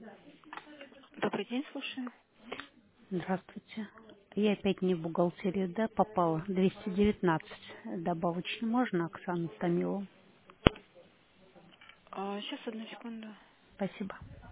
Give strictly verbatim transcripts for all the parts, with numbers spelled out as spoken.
Добрый день, слушаю. Здравствуйте. Я опять не в бухгалтерию, да, попала. двести девятнадцать. Добавочно можно, Оксана Томилова? А, сейчас, одну секунду. Спасибо.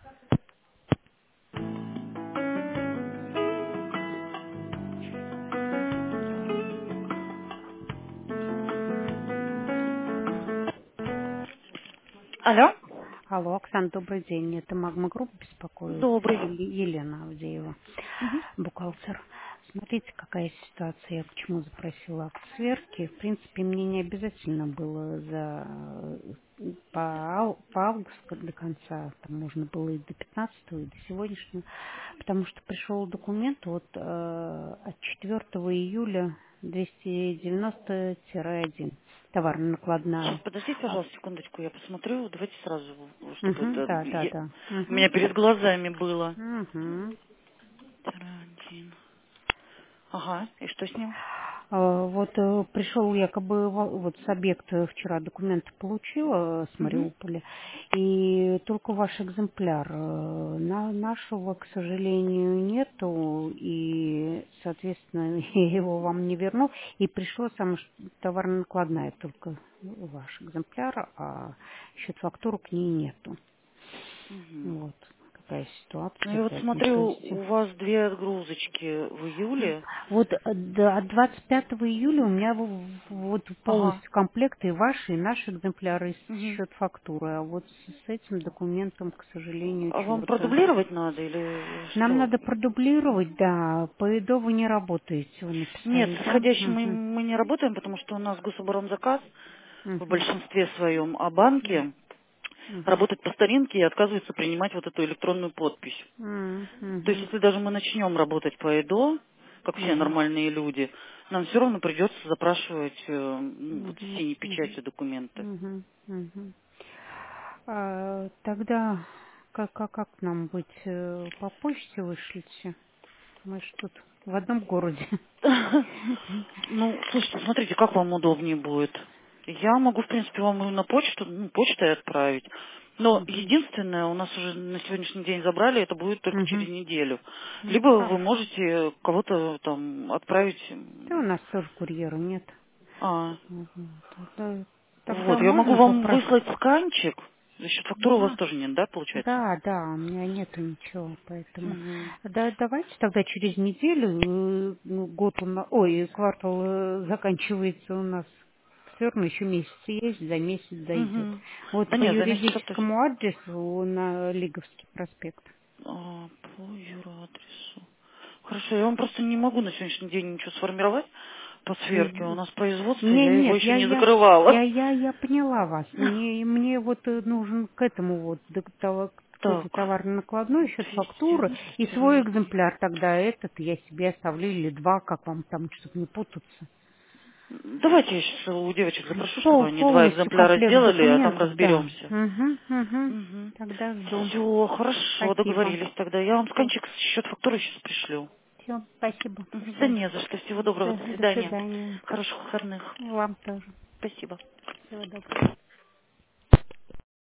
Алло? Алло, Оксана, добрый день. Это Магма Групп беспокоит. Добрый. Ел- Елена Авдеева, Мгм. бухгалтер. Смотрите, какая ситуация. Я почему запросила акт сверки. В принципе, мне не обязательно было за э, по, ау- по августу до конца. Там можно было и до пятнадцатого, и до сегодняшнего. Потому что пришел документ вот э, от четвёртого июля двести девяносто один. Сейчас, Товарно-накладная. подождите, А, пожалуйста, секундочку, я посмотрю. Давайте сразу, чтобы мгм, это... да, да, я- да. У меня Мгм. перед глазами было. Мгм. Один. Ага, и что с ним? А, Вот э, пришел якобы во- вот с объекта вчера документы получила э, с Угу. Мариуполя, и только ваш экземпляр. э, На нашего, к сожалению, нету, и, соответственно, я его вам не верну. И пришло сам товарно-накладная только ваш экземпляр, а счет фактуру к ней нету. Угу. Вот какая Ну, ситуация, я вот поэтому смотрю, просите. у вас две отгрузочки в июле. Вот э, до- от двадцать пятого июля у меня в- в- вот Ага. полностью комплект и ваши, и наши экземпляры с Угу. счет фактуры. А вот с, с этим документом, к сожалению, А вам чего-то. продублировать надо или Нам что? надо продублировать, да. По ИДО вы не работаете, вы Нет, написали, с да? исходящим мы, Угу. мы не работаем, потому что у нас гособоронзаказ в Угу. большинстве своем, а банки Угу. работают по старинке и отказываются принимать вот эту электронную подпись. То есть Угу. если даже мы начнем работать по ЭДО, как все Угу. нормальные люди, нам все равно придется запрашивать э, ну, вот с Угу. синей Угу. печатью документы. Угу. Угу. А, тогда как, как, как нам быть? э, По почте вышлите? Мы ж тут в одном городе. Ну, слушайте, смотрите, как вам удобнее будет. Я могу, в принципе, вам и на почту, ну, почтой отправить. Но Мгм. единственное, у нас уже на сегодняшний день забрали, это будет только через Мгм. неделю. Ну, Либо вы хорошо. можете кого-то там отправить. Да у м, нас тоже курьера нет. А, Мгм. Тогда, тогда вот, я могу можно вам попросить? выслать сканчик. За счет фактуры у вас Ага. тоже нет, да, получается? Да, да, у меня нету ничего, поэтому. Мгм. Да, давайте тогда через неделю, э, ну, год у нас, ой, квартал э, заканчивается у нас. Все равно еще месяц есть, за месяц дойдет. Мгм. Вот Да по нет, за месяц точно. юридическому адресу на Лиговский проспект. А, по юрадресу. Хорошо, я вам просто не могу на сегодняшний день ничего сформировать по сверке. У Мгм. нас производство, Не, я его нет, еще я, не я, закрывала. я, я, я поняла вас. Мне, мне вот э, нужен к этому вот д- того- копия Так, товарно-накладной, счет двести фактуры и девяносто свой один. экземпляр тогда этот я себе оставлю или два, как вам там, чтобы не путаться. Давайте я сейчас у девочек запрошу, чтобы Пол, они два полностью экземпляра комплект сделали, а там документов, да. разберемся. Угу, угу. Угу. Тогда жду. Все, хорошо, Спасибо. договорились тогда. Я вам Все, сканчик счет фактуры сейчас пришлю. все, спасибо. Мгм. Да Все. не за что. Всего доброго. До, До до свидания. свидания. Хороших выходных. Вам тоже. Спасибо. Всего доброго.